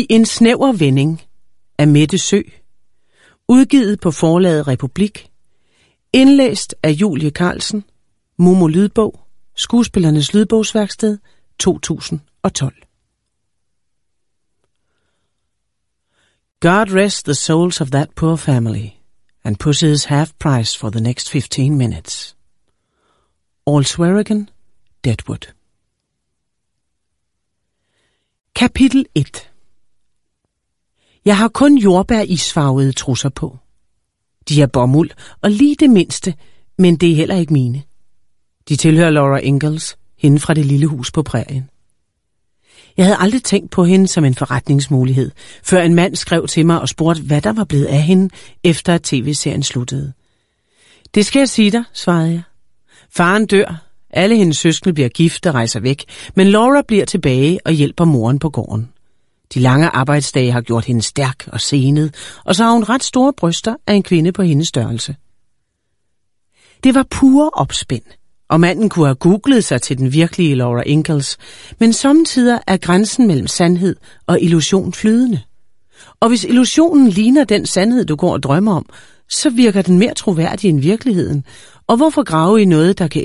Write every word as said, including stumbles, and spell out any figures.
I en snæver vending af Mette Sø. Udgivet på forlaget Republik. Indlæst af Julie Carlsen. Momo Lydbog. Skuespillernes Lydbogsværksted to tusind og tolv. God rest the souls of that poor family, and Pussy's half price for the next fifteen minutes. Allswerigan, Deadwood. Kapitel et. Jeg har kun jordbær-isfarvede trusser på. De er bomuld og lige det mindste, men det er heller ikke mine. De tilhører Laura Ingalls, hende fra det lille hus på prærien. Jeg havde aldrig tænkt på hende som en forretningsmulighed, før en mand skrev til mig og spurgte, hvad der var blevet af hende, efter at tv-serien sluttede. Det skal jeg sige dig, svarede jeg. Faren dør, alle hendes søskende bliver gift og rejser væk, men Laura bliver tilbage og hjælper moren på gården. De lange arbejdsdage har gjort hende stærk og senet, og så har hun ret store bryster af en kvinde på hendes størrelse. Det var pure opspind, og manden kunne have googlet sig til den virkelige Laura Ingalls, men samtidig er grænsen mellem sandhed og illusion flydende. Og hvis illusionen ligner den sandhed, du går og drømmer om, så virker den mere troværdig end virkeligheden. Og hvorfor grave i noget, der kan